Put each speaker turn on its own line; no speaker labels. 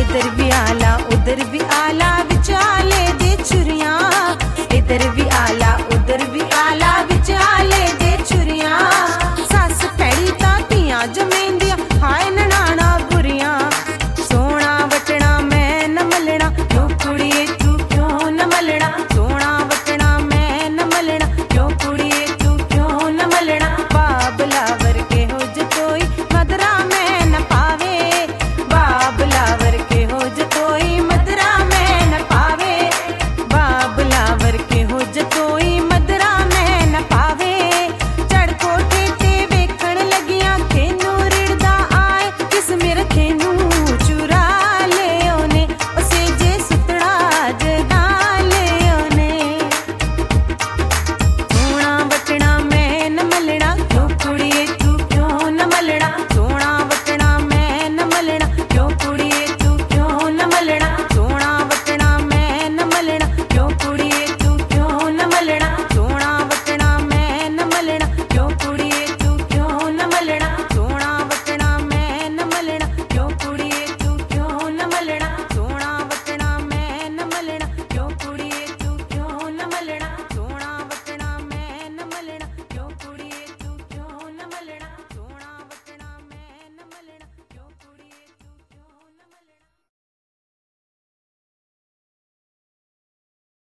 इधर भी आला उधर भी आला विचाले दे छुरियां, इधर भी आला उधर भी आला विचाले दे छुरियां। सस पैड़ी तां धीआं जमेंदियां हाय ननाणा बुरियां, सोना वटना मैं न मलना क्यों कुड़िए तू क्यों न मलना, सोना वटना मैं न मलना क्यों कुड़िए तू क्यों न मलना। बाबलावर के हो जतोई मदरा मैं न पावे, बाबलावर के हो जतोई मदरा मैं न पावे, बाबलावर के हो जतोई मदरा मैं न पावे। चढ़ कोठे ते वेखण लगियां खेनू रिड़दा आए किस मेरे खेनू,